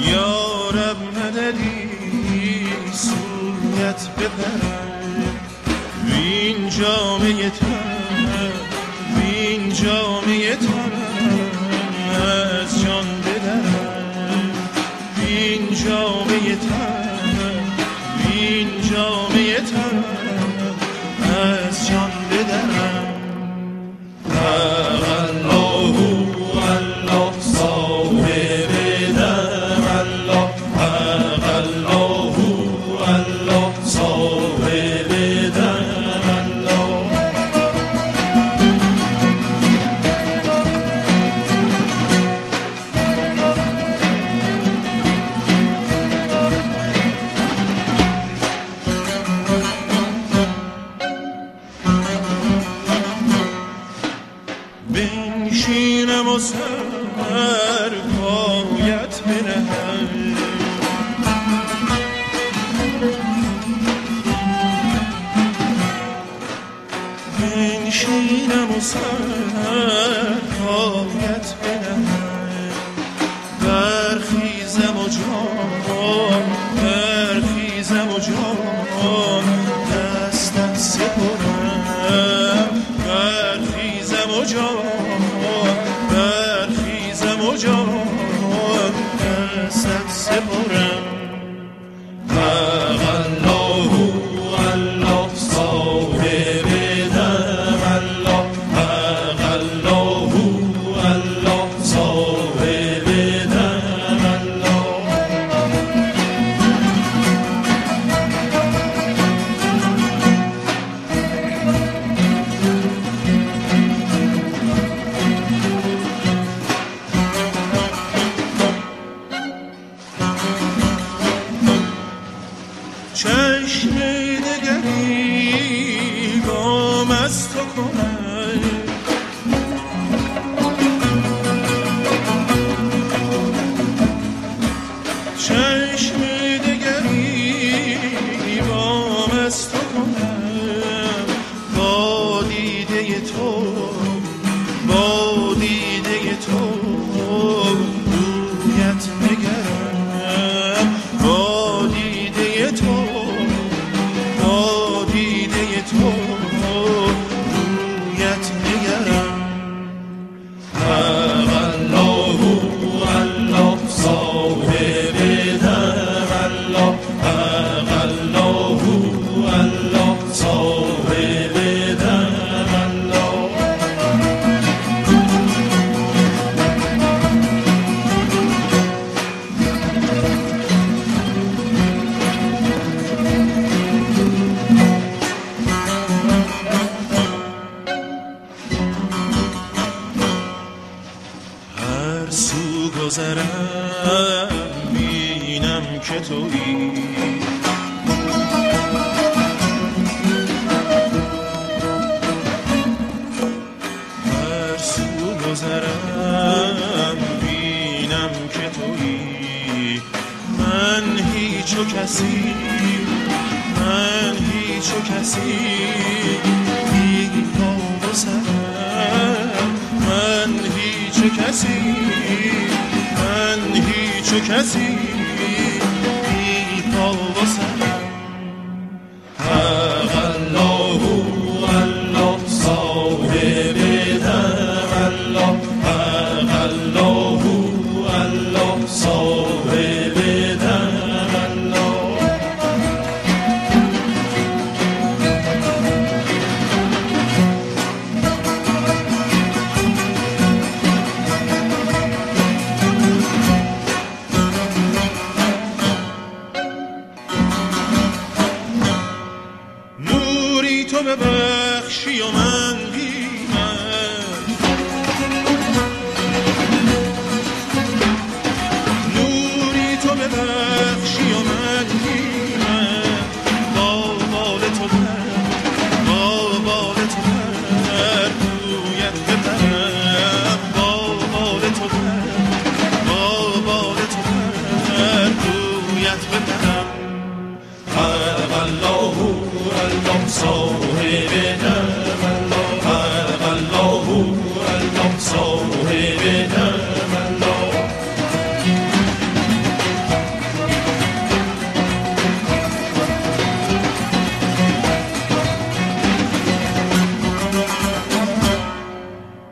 یا رب مددی سویت بپرم وین جامعه تن وین جامعه تن از جان بدرم وین جامعه تن وین جامعه تن از جان بدرم بنشینم و سر پایت بنهم بنشینم و سر پایت بنهم برخیزم و جان برخیزم و جان دستت سپرم برخیزم و جان برخیزم و جان دستت سپرم الله الله صاحب دم الله الله الله صاحب دم الله چشم دگری گام از تو کنم چشم دگری گام از تو کنم با دیده تو با دیده تو رویت نگرم با دیده تو با دیده تو رویت نگرم الله الله صاحب دم الله الله الله صاحب دم الله هر سو گذرم بینم که تویی هر سو گذرم بینم که تویی من هیچ و کسی من هیچ و کسی بی پا و سرم من هیچ و کسی من هیچ و کسی بی پا و سرم الله الله صاحب دم الله الله الله صاحب دم الله نوری تو ببر